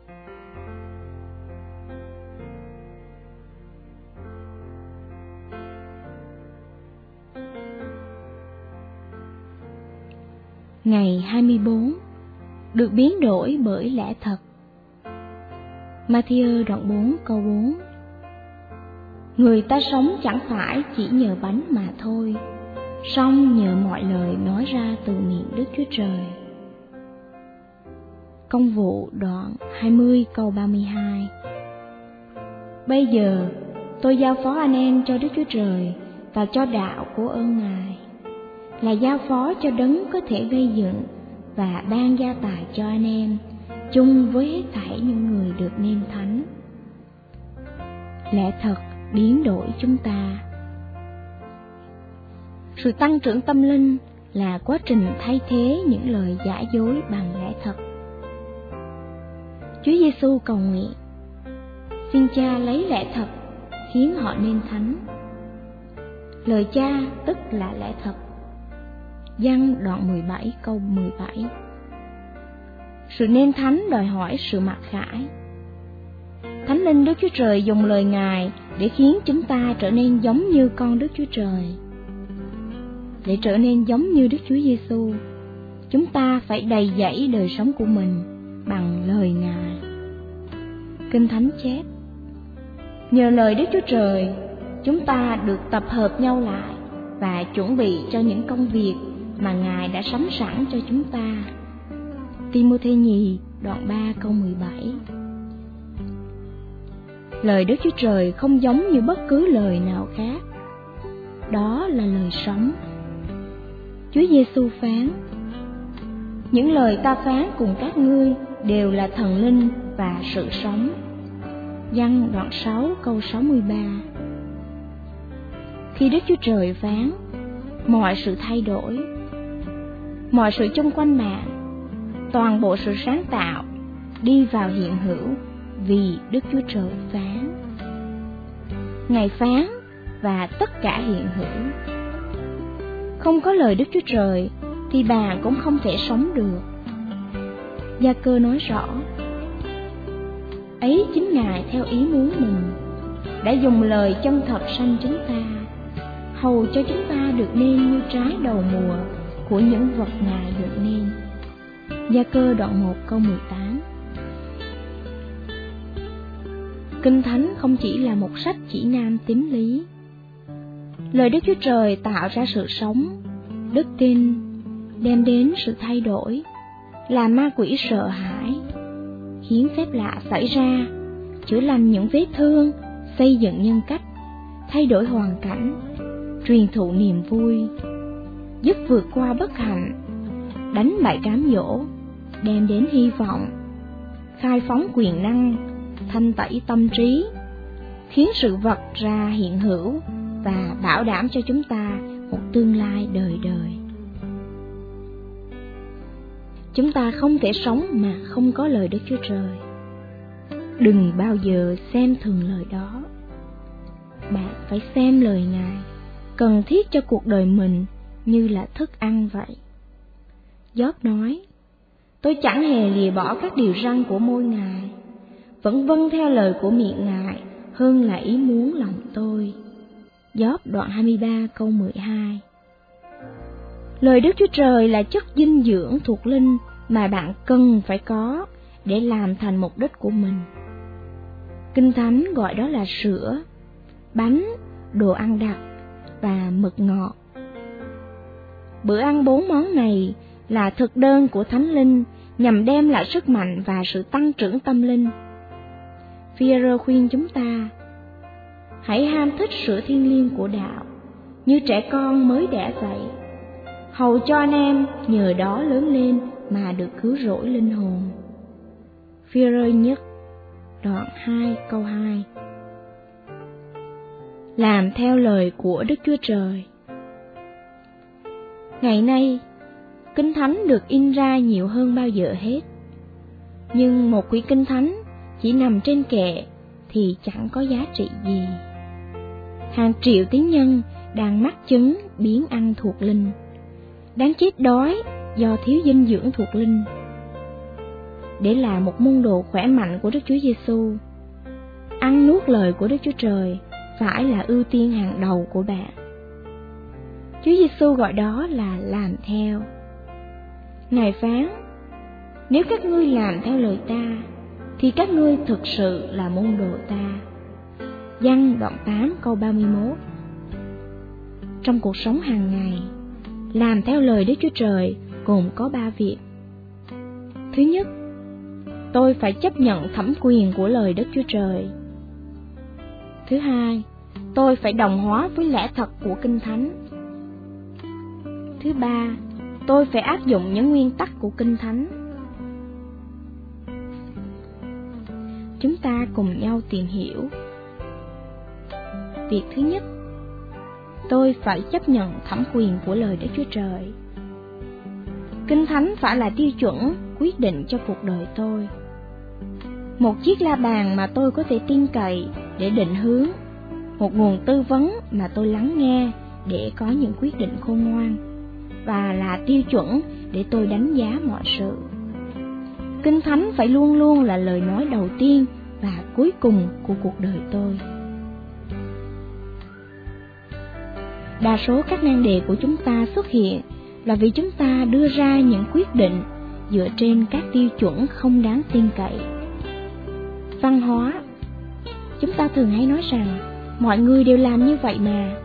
Ngày 24 được biến đổi bởi lẽ thật. Matthew đoạn 4 câu 4. Người ta sống chẳng phải chỉ nhờ bánh mà thôi, song nhờ mọi lời nói ra từ miệng Đức Chúa Trời. Công vụ đoạn 20 câu 32. Bây giờ tôi giao phó anh em cho Đức Chúa Trời và cho đạo của ơn Ngài, là giao phó cho đấng có thể gây dựng và ban gia tài cho anh em, chung với hết thảy những người được nên thánh. Lẽ thật biến đổi chúng ta. Sự tăng trưởng tâm linh là quá trình thay thế những lời giả dối bằng lẽ thật. Chúa Giêsu cầu nguyện: xin Cha lấy lẽ thật khiến họ nên thánh. Lời Cha tức là lẽ thật. Giăng đoạn 17 câu 17. Sự nên thánh đòi hỏi sự mặc khải. Thánh Linh Đức Chúa Trời dùng lời Ngài để khiến chúng ta trở nên giống như con Đức Chúa Trời. Để trở nên giống như Đức Chúa Giêsu, chúng ta phải đầy dẫy đời sống của mình bằng lời Ngài. Kinh Thánh chép: nhờ lời Đức Chúa Trời, chúng ta được tập hợp nhau lại và chuẩn bị cho những công việc mà Ngài đã sắm sẵn cho chúng ta. Ti-mô-thê nhì đoạn 3 câu 17. Lời Đức Chúa Trời không giống như bất cứ lời nào khác. Đó là lời sống. Chúa Giêsu phán: những lời ta phán cùng các ngươi đều là thần linh và sự sống. Giăng đoạn 6 câu 63. Khi Đức Chúa Trời phán, mọi sự thay đổi. Mọi sự chung quanh bạn, toàn bộ sự sáng tạo đi vào hiện hữu vì Đức Chúa Trời phán. Ngài phán và tất cả hiện hữu. Không có lời Đức Chúa Trời thì bạn cũng không thể sống được. Gia-cơ nói rõ: ấy chính Ngài theo ý muốn mình đã dùng lời chân thật sanh chúng ta, hầu cho chúng ta được nên như trái đầu mùa của những vật Ngài được nên. Gia-cơ đoạn 1 câu 18. Kinh Thánh không chỉ là một sách chỉ nam tín lý. Lời Đức Chúa Trời tạo ra sự sống, đức tin, đem đến sự thay đổi, làm ma quỷ sợ hãi, khiến phép lạ xảy ra, chữa lành những vết thương, xây dựng nhân cách, thay đổi hoàn cảnh, truyền thụ niềm vui, giúp vượt qua bất hạnh, đánh bại cám dỗ, đem đến hy vọng, khai phóng quyền năng, thanh tẩy tâm trí, khiến sự vật ra hiện hữu và bảo đảm cho chúng ta một tương lai đời đời. Chúng ta không thể sống mà không có lời Đức Chúa Trời. Đừng bao giờ xem thường lời đó. Bạn phải xem lời Ngài, cần thiết cho cuộc đời mình như là thức ăn vậy. Gióp nói: tôi chẳng hề lìa bỏ các điều răn của môi Ngài, vẫn vâng theo lời của miệng Ngài hơn là ý muốn lòng tôi. Gióp đoạn 23 câu 12. Lời Đức Chúa Trời là chất dinh dưỡng thuộc linh mà bạn cần phải có để làm thành mục đích của mình. Kinh Thánh gọi đó là sữa, bánh, đồ ăn đặc và mật ngọt. Bữa ăn 4 món này là thực đơn của Thánh Linh nhằm đem lại sức mạnh và sự tăng trưởng tâm linh. Phi-e-rơ khuyên chúng ta: hãy ham thích sữa thiêng liêng của đạo, như trẻ con mới đẻ dậy, hầu cho anh em nhờ đó lớn lên mà được cứu rỗi linh hồn. Phi-e-rơ nhất đoạn 2 câu 2. Làm theo lời của Đức Chúa Trời. Ngày nay, Kinh Thánh được in ra nhiều hơn bao giờ hết. Nhưng một quyển Kinh Thánh chỉ nằm trên kệ thì chẳng có giá trị gì. Hàng triệu tín nhân đang mắc chứng biếng ăn thuộc linh, đang chết đói do thiếu dinh dưỡng thuộc linh. để là một môn đồ khỏe mạnh của Đức Chúa Giêsu. Ăn nuốt lời của Đức Chúa Trời phải là ưu tiên hàng đầu của bạn. Chúa Giêsu gọi đó là làm theo. Ngài phán: nếu các ngươi làm theo lời ta, thì các ngươi thực sự là môn đồ ta. Giăng đoạn 8 câu 31. Trong cuộc sống hàng ngày, làm theo lời Đức Chúa Trời gồm có 3 việc. Thứ nhất, tôi phải chấp nhận thẩm quyền của lời Đức Chúa Trời. Thứ hai, tôi phải đồng hóa với lẽ thật của Kinh Thánh. Thứ ba, tôi phải áp dụng những nguyên tắc của Kinh Thánh. Chúng ta cùng nhau tìm hiểu. Việc thứ nhất, tôi phải chấp nhận thẩm quyền của lời Đức Chúa Trời. Kinh Thánh phải là tiêu chuẩn quyết định cho cuộc đời tôi. Một chiếc la bàn mà tôi có thể tin cậy để định hướng, một nguồn tư vấn mà tôi lắng nghe để có những quyết định khôn ngoan, và là tiêu chuẩn để tôi đánh giá mọi sự. Kinh Thánh phải luôn luôn là lời nói đầu tiên và cuối cùng của cuộc đời tôi. Đa số các nan đề của chúng ta xuất hiện là vì chúng ta đưa ra những quyết định dựa trên các tiêu chuẩn không đáng tin cậy. Văn hóa. Chúng ta thường hay nói rằng mọi người đều làm như vậy mà.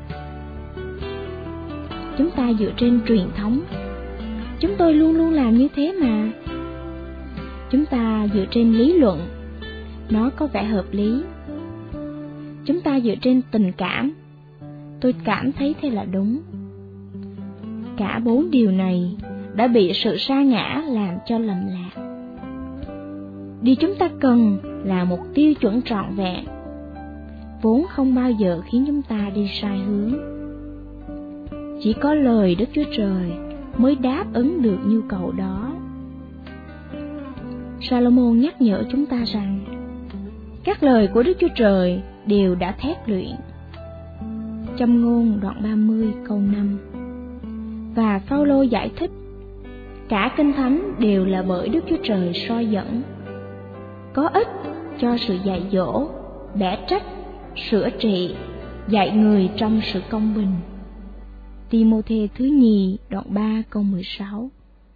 Chúng ta dựa trên truyền thống. Chúng tôi luôn luôn làm như thế mà. Chúng ta dựa trên lý luận. Nó có vẻ hợp lý. Chúng ta dựa trên tình cảm. Tôi cảm thấy thế là đúng. Cả 4 điều này đã bị sự sa ngã làm cho lầm lạc. Điều chúng ta cần là một tiêu chuẩn trọn vẹn, vốn không bao giờ khiến chúng ta đi sai hướng. Chỉ có lời Đức Chúa Trời mới đáp ứng được nhu cầu đó. Salomon nhắc nhở chúng ta rằng các lời của Đức Chúa Trời đều đã thét luyện. Châm ngôn đoạn 30 câu 5. Và Phao-lô giải thích, cả Kinh Thánh đều là bởi Đức Chúa Trời soi dẫn, có ích cho sự dạy dỗ, bẻ trách, sửa trị, dạy người trong sự công bình. Ti-mô-thê thứ nhì đoạn 3 câu 16.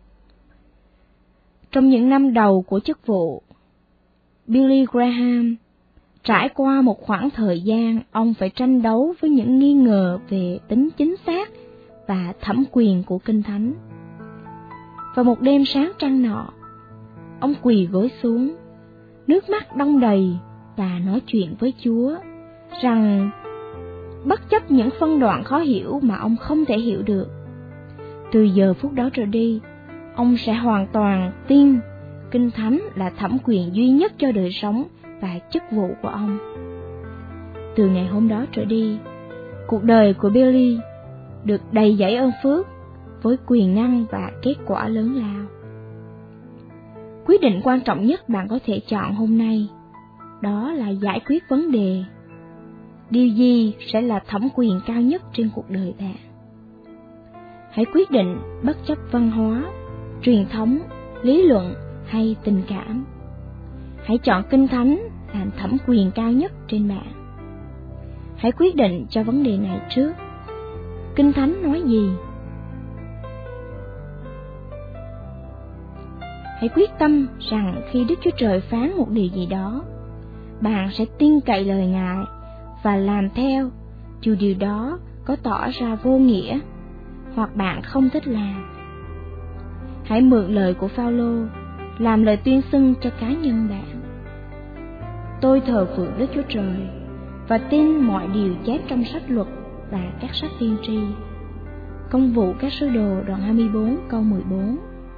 Trong những năm đầu của chức vụ, Billy Graham trải qua một khoảng thời gian ông phải tranh đấu với những nghi ngờ về tính chính xác và thẩm quyền của Kinh Thánh. Vào một đêm sáng trăng nọ, ông quỳ gối xuống, nước mắt đong đầy và nói chuyện với Chúa rằng bất chấp những phân đoạn khó hiểu mà ông không thể hiểu được, từ giờ phút đó trở đi, ông sẽ hoàn toàn tin Kinh Thánh là thẩm quyền duy nhất cho đời sống và chức vụ của ông. Từ ngày hôm đó trở đi, cuộc đời của Billy được đầy dẫy ơn phước với quyền năng và kết quả lớn lao. Quyết định quan trọng nhất bạn có thể chọn hôm nay đó là giải quyết vấn đề. Điều gì sẽ là thẩm quyền cao nhất trên cuộc đời bạn? Hãy quyết định bất chấp văn hóa, truyền thống, lý luận hay tình cảm. Hãy chọn Kinh Thánh làm thẩm quyền cao nhất trên bạn. Hãy quyết định cho vấn đề này trước. Kinh Thánh nói gì? Hãy quyết tâm rằng khi Đức Chúa Trời phán một điều gì đó, bạn sẽ tin cậy lời Ngài và làm theo, dù điều đó có tỏ ra vô nghĩa hoặc bạn không thích làm. Hãy mượn lời của Phao-lô làm lời tuyên xưng cho cá nhân bạn. Tôi thờ phượng Đức Chúa Trời và tin mọi điều chép trong sách luật và các sách tiên tri. Công vụ các sứ đồ đoạn 24 câu 14.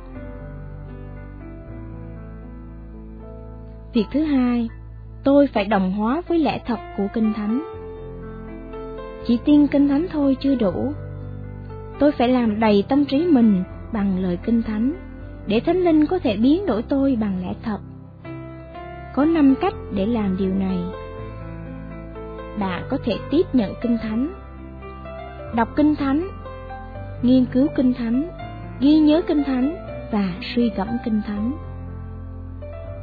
Việc thứ hai, tôi phải đồng hóa với lẽ thật của Kinh Thánh. Chỉ tin Kinh Thánh thôi chưa đủ. Tôi phải làm đầy tâm trí mình bằng lời Kinh Thánh, để Thánh Linh có thể biến đổi tôi bằng lẽ thật. Có 5 cách để làm điều này. Bạn có thể tiếp nhận Kinh Thánh, đọc Kinh Thánh, nghiên cứu Kinh Thánh, ghi nhớ Kinh Thánh và suy gẫm Kinh Thánh.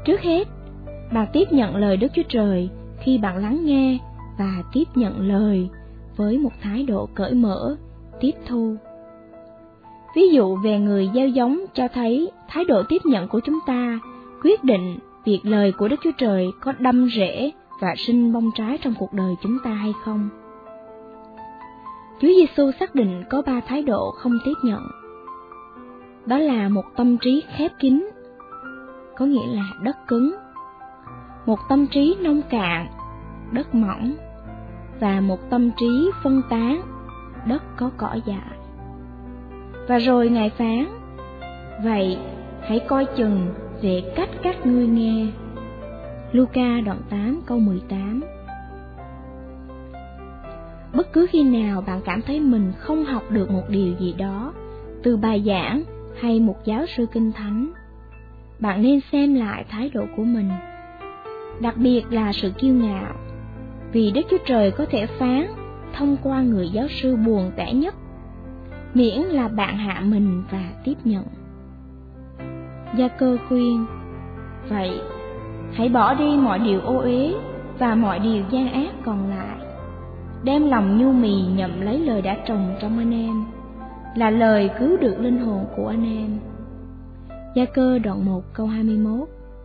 Trước hết, bạn tiếp nhận lời Đức Chúa Trời khi bạn lắng nghe và tiếp nhận lời với một thái độ cởi mở, tiếp thu. Ví dụ về người gieo giống cho thấy thái độ tiếp nhận của chúng ta quyết định việc lời của Đức Chúa Trời có đâm rễ và sinh bông trái trong cuộc đời chúng ta hay không. Chúa Giêsu xác định có 3 thái độ không tiếp nhận. Đó là một tâm trí khép kín, có nghĩa là đất cứng, một tâm trí nông cạn, đất mỏng, và một tâm trí phân tán, đất có cỏ dại. Và rồi Ngài phán: vậy hãy coi chừng về cách các ngươi nghe. Luca đoạn 8 câu 18. Bất cứ khi nào bạn cảm thấy mình không học được một điều gì đó từ bài giảng hay một giáo sư kinh thánh, bạn nên xem lại thái độ của mình, đặc biệt là sự kiêu ngạo, vì Đức Chúa Trời có thể phán thông qua người giáo sư buồn tẻ nhất, miễn là bạn hạ mình và tiếp nhận. Gia-cơ khuyên: vậy hãy bỏ đi mọi điều ô uế và mọi điều gian ác còn lại, đem lòng nhu mì nhậm lấy lời đã trồng trong anh em, là lời cứu được linh hồn của anh em. Gia-cơ đoạn 1 câu 21.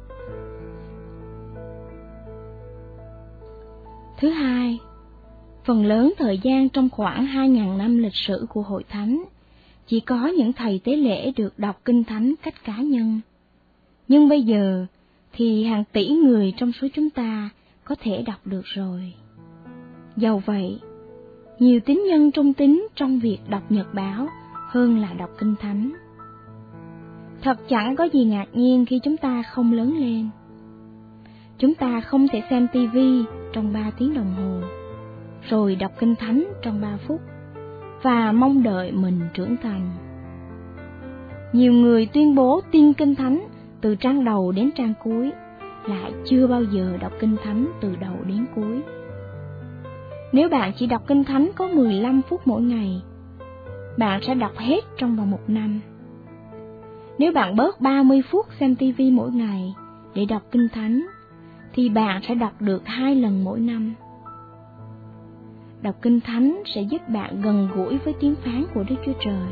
Thứ hai, phần lớn thời gian trong khoảng 2.000 năm lịch sử của Hội Thánh, chỉ có những thầy tế lễ được đọc Kinh Thánh cách cá nhân. Nhưng bây giờ thì hàng tỷ người trong số chúng ta có thể đọc được rồi. Dầu vậy, nhiều tín nhân trung tín trong việc đọc nhật báo hơn là đọc Kinh Thánh. Thật chẳng có gì ngạc nhiên khi chúng ta không lớn lên. Chúng ta không thể xem TV trong 3 tiếng đồng hồ, rồi đọc Kinh Thánh trong 3 phút, và mong đợi mình trưởng thành. Nhiều người tuyên bố tin Kinh Thánh từ trang đầu đến trang cuối, lại chưa bao giờ đọc Kinh Thánh từ đầu đến cuối. Nếu bạn chỉ đọc Kinh Thánh có 15 phút mỗi ngày, bạn sẽ đọc hết trong vòng 1 năm. Nếu bạn bớt 30 phút xem TV mỗi ngày để đọc Kinh Thánh, thì bạn sẽ đọc được 2 lần mỗi năm. Đọc Kinh Thánh sẽ giúp bạn gần gũi với tiếng phán của Đức Chúa Trời.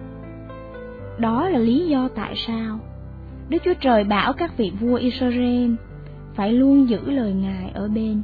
Đó là lý do tại sao Đức Chúa Trời bảo các vị vua Israel phải luôn giữ lời Ngài ở bên.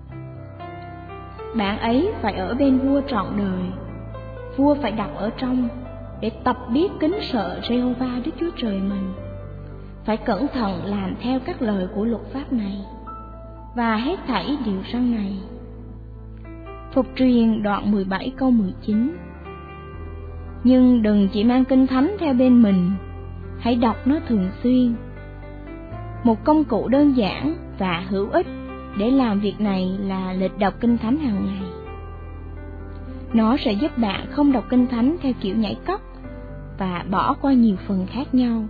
Bạn ấy phải ở bên vua trọn đời. Vua phải đọc ở trong để tập biết kính sợ Giê-hô-va Đức Chúa Trời mình, phải cẩn thận làm theo các lời của luật pháp này và hết thảy điều răn này. Phục truyền đoạn 17 câu 19. Nhưng đừng chỉ mang Kinh Thánh theo bên mình, hãy đọc nó thường xuyên. Một công cụ đơn giản và hữu ích để làm việc này là lịch đọc Kinh Thánh hàng ngày. Nó sẽ giúp bạn không đọc Kinh Thánh theo kiểu nhảy cóc và bỏ qua nhiều phần khác nhau.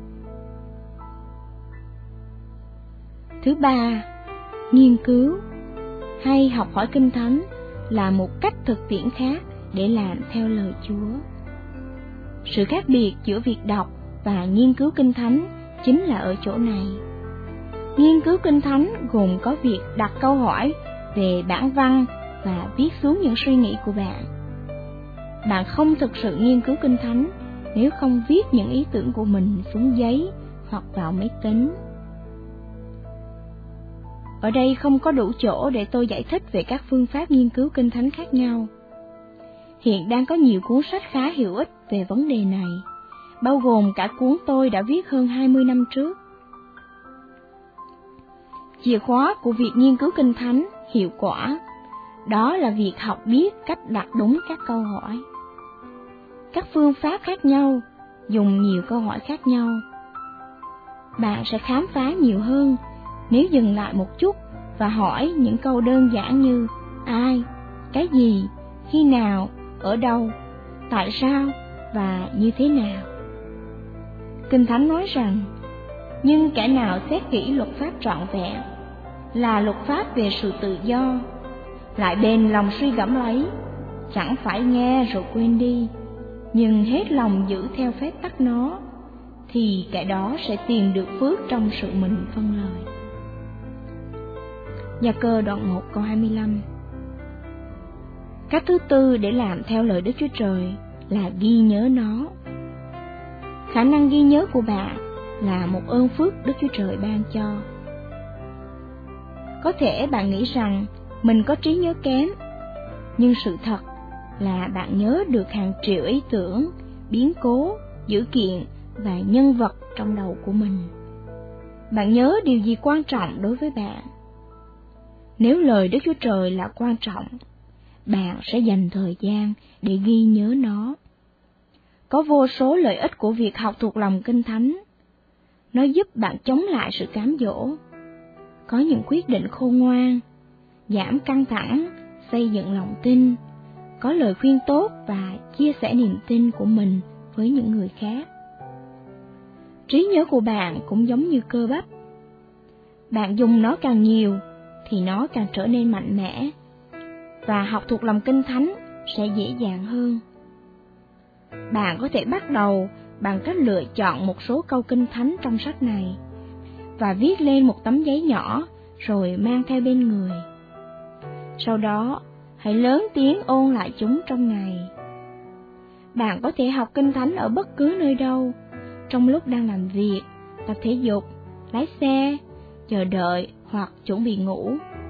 Thứ ba, nghiên cứu hay học hỏi Kinh Thánh là một cách thực tiễn khác để làm theo lời Chúa. Sự khác biệt giữa việc đọc và nghiên cứu Kinh Thánh chính là ở chỗ này. Nghiên cứu Kinh Thánh gồm có việc đặt câu hỏi về bản văn và viết xuống những suy nghĩ của bạn. Bạn không thực sự nghiên cứu Kinh Thánh nếu không viết những ý tưởng của mình xuống giấy hoặc vào máy tính. Ở đây không có đủ chỗ để tôi giải thích về các phương pháp nghiên cứu Kinh Thánh khác nhau. Hiện đang có nhiều cuốn sách khá hữu ích về vấn đề này, bao gồm cả cuốn tôi đã viết hơn 20 năm trước. Chìa khóa của việc nghiên cứu Kinh Thánh hiệu quả, đó là việc học biết cách đặt đúng các câu hỏi. Các phương pháp khác nhau, dùng nhiều câu hỏi khác nhau. Bạn sẽ khám phá nhiều hơn nếu dừng lại một chút và hỏi những câu đơn giản như ai, cái gì, khi nào, ở đâu, tại sao và như thế nào. Kinh Thánh nói rằng, nhưng kẻ nào xét kỹ luật pháp trọn vẹn, là luật pháp về sự tự do, lại bền lòng suy gẫm lấy, chẳng phải nghe rồi quên đi, nhưng hết lòng giữ theo phép tắc nó, thì kẻ đó sẽ tìm được phước trong sự mình vâng lời. Gia-cơ đoạn 1 câu 25. Cách thứ tư để làm theo lời Đức Chúa Trời là ghi nhớ nó. Khả năng ghi nhớ của bạn là một ơn phước Đức Chúa Trời ban cho. Có thể bạn nghĩ rằng mình có trí nhớ kém, nhưng sự thật là bạn nhớ được hàng triệu ý tưởng, biến cố, dữ kiện và nhân vật trong đầu của mình. Bạn nhớ điều gì quan trọng đối với bạn? Nếu lời Đức Chúa Trời là quan trọng, bạn sẽ dành thời gian để ghi nhớ nó. Có vô số lợi ích của việc học thuộc lòng Kinh Thánh. Nó giúp bạn chống lại sự cám dỗ, có những quyết định khôn ngoan, giảm căng thẳng, xây dựng lòng tin, có lời khuyên tốt và chia sẻ niềm tin của mình với những người khác. Trí nhớ của bạn cũng giống như cơ bắp. Bạn dùng nó càng nhiều thì nó càng trở nên mạnh mẽ, và học thuộc lòng Kinh Thánh sẽ dễ dàng hơn. Bạn có thể bắt đầu bằng cách lựa chọn một số câu Kinh Thánh trong sách này và viết lên một tấm giấy nhỏ rồi mang theo bên người. Sau đó, hãy lớn tiếng ôn lại chúng trong ngày. Bạn có thể học Kinh Thánh ở bất cứ nơi đâu, trong lúc đang làm việc, tập thể dục, lái xe, chờ đợi hoặc chuẩn bị ngủ.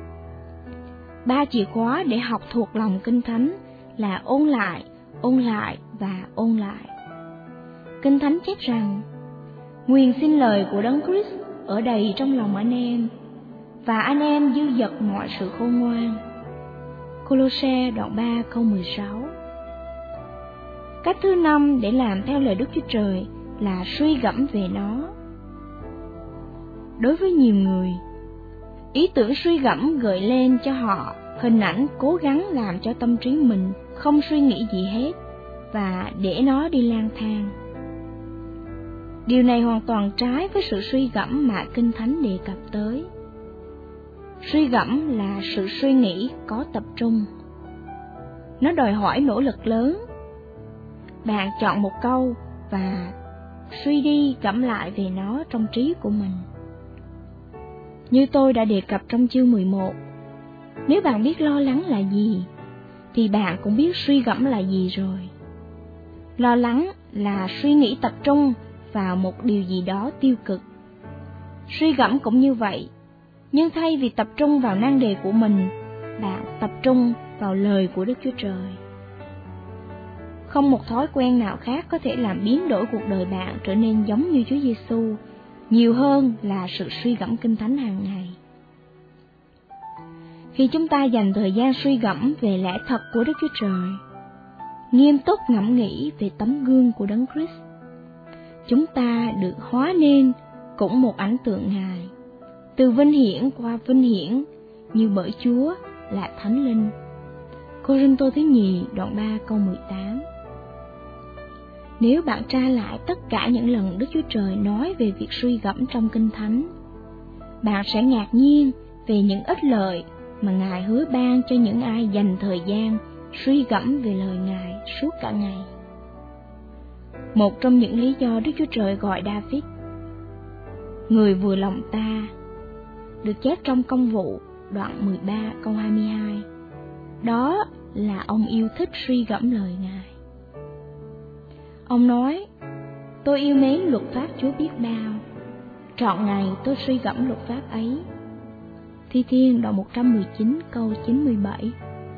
3 chìa khóa để học thuộc lòng Kinh Thánh là ôn lại và ôn lại. Kinh Thánh chép rằng, nguyện xin lời của Đấng Christ ở đầy trong lòng anh em, và anh em dư dật mọi sự khôn ngoan. Cô-lô-se đoạn 3 câu 16. Cách thứ 5 để làm theo lời Đức Chúa Trời là suy gẫm về nó. Đối với nhiều người, ý tưởng suy gẫm gợi lên cho họ hình ảnh cố gắng làm cho tâm trí mình không suy nghĩ gì hết và để nó đi lang thang. Điều này hoàn toàn trái với sự suy gẫm mà Kinh Thánh đề cập tới. Suy gẫm là sự suy nghĩ có tập trung. Nó đòi hỏi nỗ lực lớn. Bạn chọn một câu và suy đi gẫm lại về nó trong trí của mình. Như tôi đã đề cập trong chương 11, nếu bạn biết lo lắng là gì, thì bạn cũng biết suy gẫm là gì rồi. Lo lắng là suy nghĩ tập trung vào một điều gì đó tiêu cực. Suy gẫm cũng như vậy, nhưng thay vì tập trung vào nan đề của mình, bạn tập trung vào lời của Đức Chúa Trời. Không một thói quen nào khác có thể làm biến đổi cuộc đời bạn trở nên giống như Chúa Giêsu, nhiều hơn là sự suy gẫm Kinh Thánh hàng ngày. Khi chúng ta dành thời gian suy gẫm về lẽ thật của Đức Chúa Trời, nghiêm túc ngẫm nghĩ về tấm gương của Đấng Christ, chúng ta được hóa nên cũng một ảnh tượng Ngài, từ vinh hiển qua vinh hiển, như bởi Chúa là Thánh Linh. Cô-rinh-tô thứ nhì đoạn 3 câu 18. Nếu bạn tra lại tất cả những lần Đức Chúa Trời nói về việc suy gẫm trong Kinh Thánh, bạn sẽ ngạc nhiên về những ích lợi mà Ngài hứa ban cho những ai dành thời gian suy gẫm về lời Ngài suốt cả ngày. Một trong những lý do Đức Chúa Trời gọi David người vừa lòng ta được chép trong Công vụ đoạn 13 câu 22, đó là ông yêu thích suy gẫm lời Ngài. Ông nói, tôi yêu mến luật pháp Chúa biết bao, trọn ngày tôi suy gẫm luật pháp ấy. Thi Thiên đoạn 119 câu 97.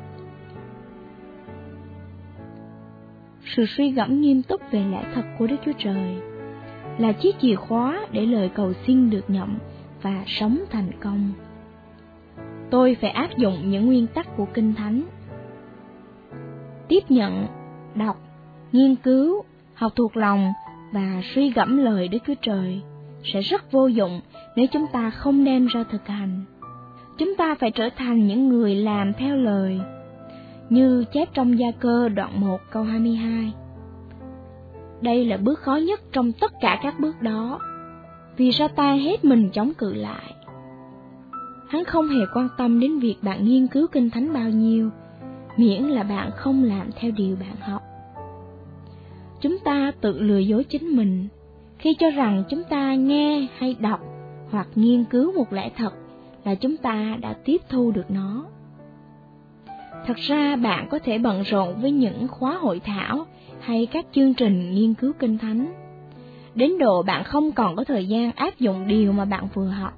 Sự suy gẫm nghiêm túc về lẽ thật của Đức Chúa Trời là chiếc chìa khóa để lời cầu xin được nhận và sống thành công. Tôi phải áp dụng những nguyên tắc của Kinh Thánh. Tiếp nhận, đọc, nghiên cứu, học thuộc lòng và suy gẫm lời Đức Chúa Trời sẽ rất vô dụng nếu chúng ta không đem ra thực hành. Chúng ta phải trở thành những người làm theo lời, như chép trong Gia-cơ đoạn 1 câu 22. Đây là bước khó nhất trong tất cả các bước đó, vì Sa-tan hết mình chống cự lại. Hắn không hề quan tâm đến việc bạn nghiên cứu Kinh Thánh bao nhiêu, miễn là bạn không làm theo điều bạn học. Chúng ta tự lừa dối chính mình Khi cho rằng chúng ta nghe hay đọc hoặc nghiên cứu một lẽ thật là chúng ta đã tiếp thu được nó. Thật ra bạn có thể bận rộn với những khóa hội thảo hay các chương trình nghiên cứu Kinh Thánh, đến độ bạn không còn có thời gian áp dụng điều mà bạn vừa học.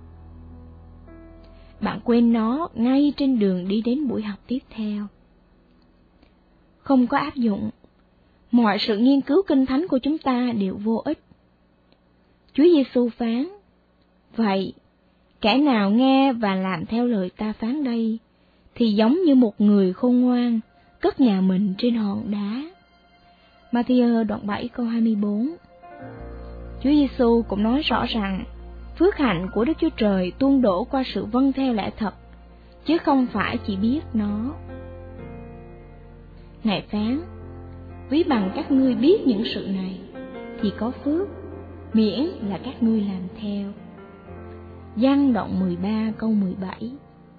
Bạn quên nó ngay trên đường đi đến buổi học tiếp theo. Không có áp dụng, mọi sự nghiên cứu Kinh Thánh của chúng ta đều vô ích. Chúa Giêsu phán, vậy, kẻ nào nghe và làm theo lời ta phán đây, thì giống như một người khôn ngoan, cất nhà mình trên hòn đá. Ma-thi-ơ đoạn 7 câu 24. Chúa Giêsu cũng nói rõ rằng, phước hạnh của Đức Chúa Trời tuôn đổ qua sự vâng theo lẽ thật, chứ không phải chỉ biết nó. Ngài phán, ví bằng các ngươi biết những sự này, thì có phước, miễn là các ngươi làm theo. Giăng đoạn 13 câu 17.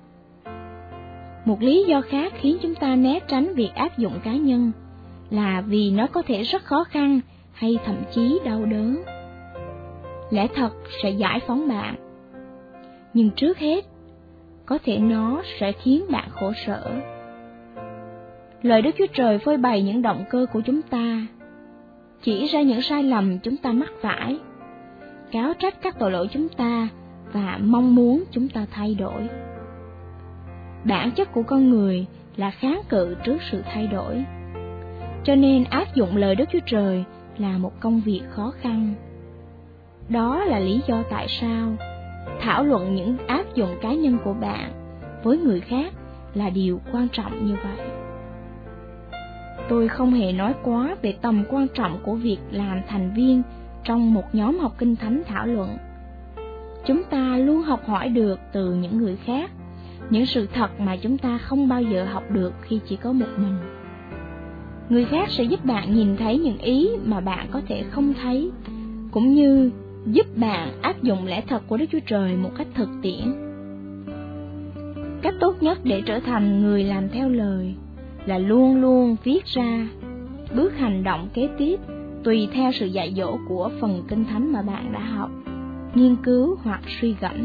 Một lý do khác khiến chúng ta né tránh việc áp dụng cá nhân là vì nó có thể rất khó khăn hay thậm chí đau đớn. Lẽ thật sẽ giải phóng bạn, nhưng trước hết, có thể nó sẽ khiến bạn khổ sở. Lời Đức Chúa Trời phơi bày những động cơ của chúng ta, chỉ ra những sai lầm chúng ta mắc phải, cáo trách các tội lỗi chúng ta và mong muốn chúng ta thay đổi. Bản chất của con người là kháng cự trước sự thay đổi, cho nên áp dụng lời Đức Chúa Trời là một công việc khó khăn. Đó là lý do tại sao thảo luận những áp dụng cá nhân của bạn với người khác là điều quan trọng như vậy. Tôi không hề nói quá về tầm quan trọng của việc làm thành viên trong một nhóm học Kinh Thánh thảo luận. Chúng ta luôn học hỏi được từ những người khác những sự thật mà chúng ta không bao giờ học được khi chỉ có một mình. Người khác sẽ giúp bạn nhìn thấy những ý mà bạn có thể không thấy, cũng như giúp bạn áp dụng lẽ thật của Đức Chúa Trời một cách thực tiễn. Cách tốt nhất để trở thành người làm theo lời là luôn luôn viết ra bước hành động kế tiếp tùy theo sự dạy dỗ của phần Kinh Thánh mà bạn đã học, nghiên cứu hoặc suy gẫm.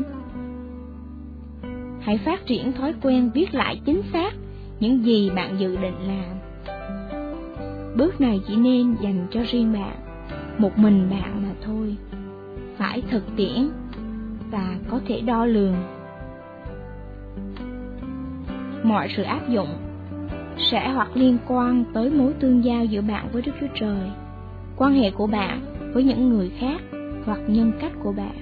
Hãy phát triển thói quen viết lại chính xác những gì bạn dự định làm. Bước này chỉ nên dành cho riêng bạn, một mình bạn mà thôi, phải thực tiễn và có thể đo lường. Mọi sự áp dụng sẽ hoặc liên quan tới mối tương giao giữa bạn với Đức Chúa Trời, quan hệ của bạn với những người khác hoặc nhân cách của bạn.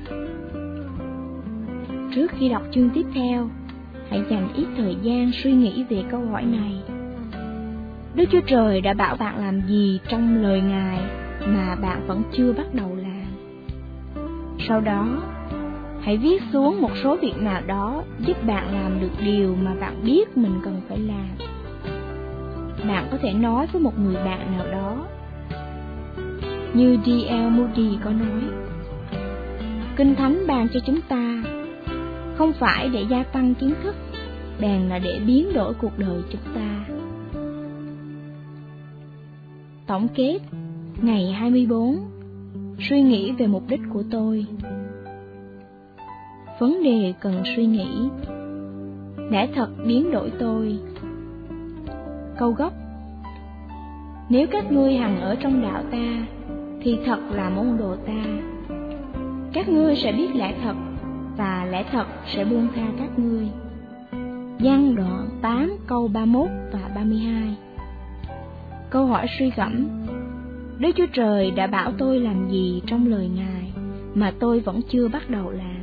Trước khi đọc chương tiếp theo, hãy dành ít thời gian suy nghĩ về câu hỏi này. Đức Chúa Trời đã bảo bạn làm gì trong lời Ngài mà bạn vẫn chưa bắt đầu làm? Sau đó, hãy viết xuống một số việc nào đó giúp bạn làm được điều mà bạn biết mình cần phải làm. Bạn có thể nói với một người bạn nào đó. Như D.L. Moody có nói, Kinh Thánh ban cho chúng ta không phải để gia tăng kiến thức, bèn là để biến đổi cuộc đời chúng ta. Tổng kết ngày 24, suy nghĩ về mục đích của tôi. Vấn đề cần suy nghĩ: lẽ thật biến đổi tôi. Câu gốc: nếu các ngươi hằng ở trong đạo ta, thì thật là môn đồ ta. Các ngươi sẽ biết lẽ thật, và lẽ thật sẽ buông tha các ngươi. Giăng đoạn 8 câu 31 và 32. Câu hỏi suy gẫm: Đức Chúa Trời đã bảo tôi làm gì trong lời Ngài mà tôi vẫn chưa bắt đầu làm?